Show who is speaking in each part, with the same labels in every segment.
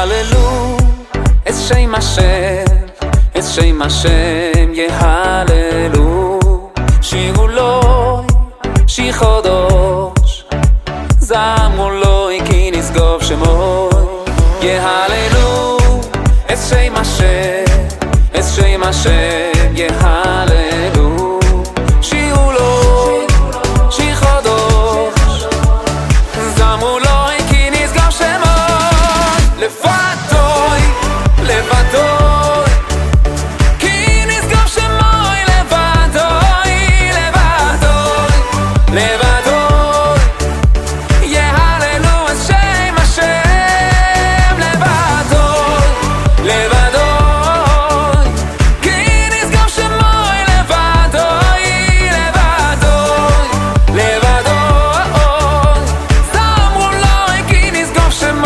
Speaker 1: יהללו את שם השם, את שם השם יהללו. שירו לו שיר חדש, זמרו לו כי נשגב שמו. יהללו את שם השם, את שם השם יהללו. שירו לו שיר חדש, זמרו לו כי נשגב שמו. לבדוי, לבדוי, כי נשגב שמו. לבדוי, לבדוי, לבדוי, יהללו את שם השם. לבדוי, לבדוי, כי נשגב שמו. לבדוי, לבדוי, לבדוי, זמרו לו כי נשגב שמו.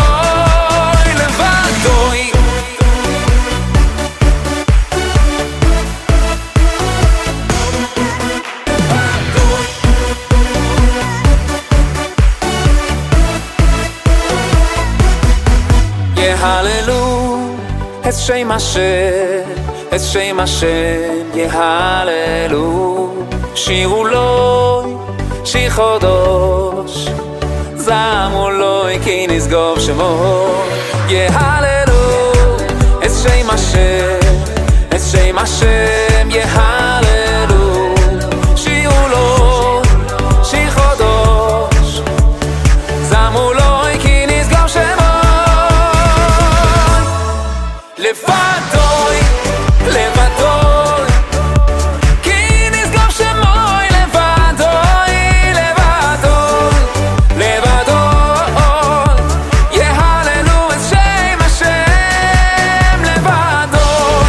Speaker 1: יהללו את שם השם, את שם השם יהללו. שירו לו שיר חדש, זמרו לו כי נשגב שמו. יהללו את שם השם, את שם השם יהללו. שירו לו שיר חדש, זמרו לו כי נשגב שמו. לבדוי, לבדוי, כי נשגב שמו. לבדוי, לבדוי, לבדוי, יהללו את שם השם. לבדוי,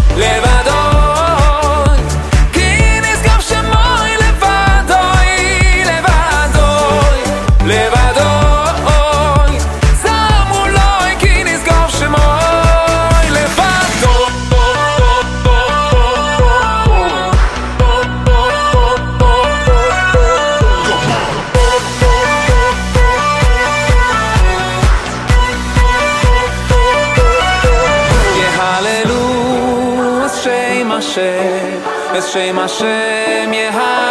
Speaker 1: לבדוי, כי נשגב שמו. לבדוי, לבדוי, לבדוי, זמרו לו כי נשגב שמו. יהללו את שם השם, את שם השם יהללו.